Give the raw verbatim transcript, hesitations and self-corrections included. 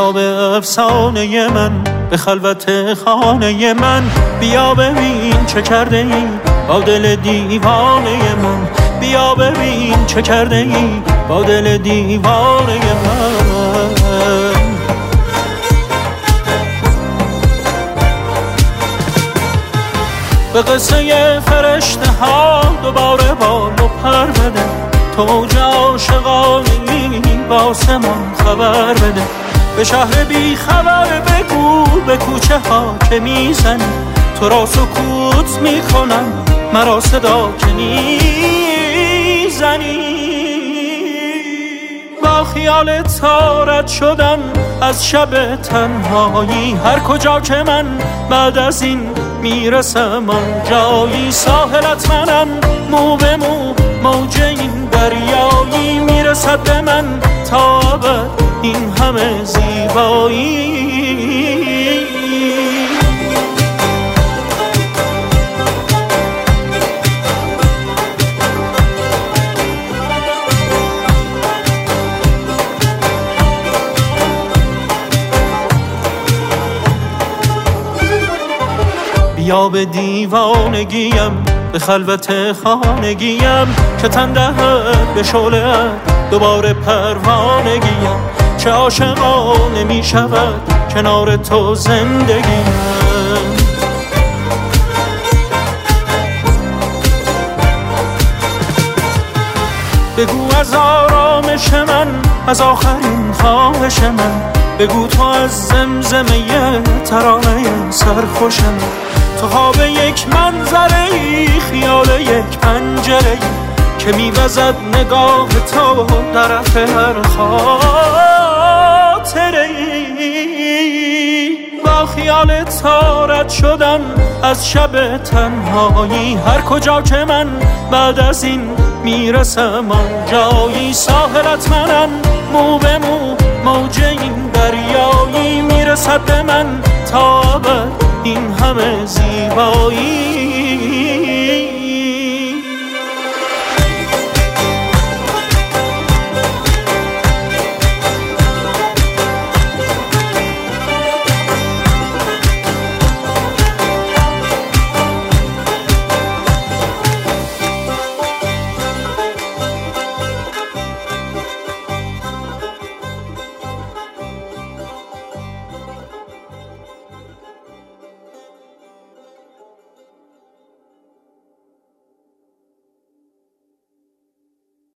بیا به افسانه من، به خلوت خانه من، بیا ببین چه کرده ای با دل دیوانه من، بیا ببین چه کرده ای با دل دیوانه من. به قصه فرشته ها دوباره بال و پر بده، تو اوج عاشقانی با آسمان خبر بده، به شهر بی خبر بگو به کوچه ها که میزنی، تو را سکوت میکنم مرا صدا که میزنی. با خیال تارت شدم از شب تنهایی، هر کجا که من بعد از این میرسم آن جایی، ساحلت منم مو به مو، موج این دریایی، میرسد به من تا ابد این همه زیبایی. بیا به دیوانگیم، به خلوت خانگیم، که تن دهد به شعله دوباره پروانگیم، چه عاشقانه می شود کنار تو زندگیم. بگو از آرامش من، از آخرین خواهش من، بگو تو از زمزمه ترانه سرخوش من، تو خواب یک منظره ای، خیال یک پنجره ای که میوزد نگاه تو در رفت هر خاطره ای. با خیال تارت شدم از شب تنهایی، هر کجا که من بعد از این میرسم آن جایی، ساحلت منم مو به مو، موج این دریایی، میرسد به من تا ابد این همه زیبایی.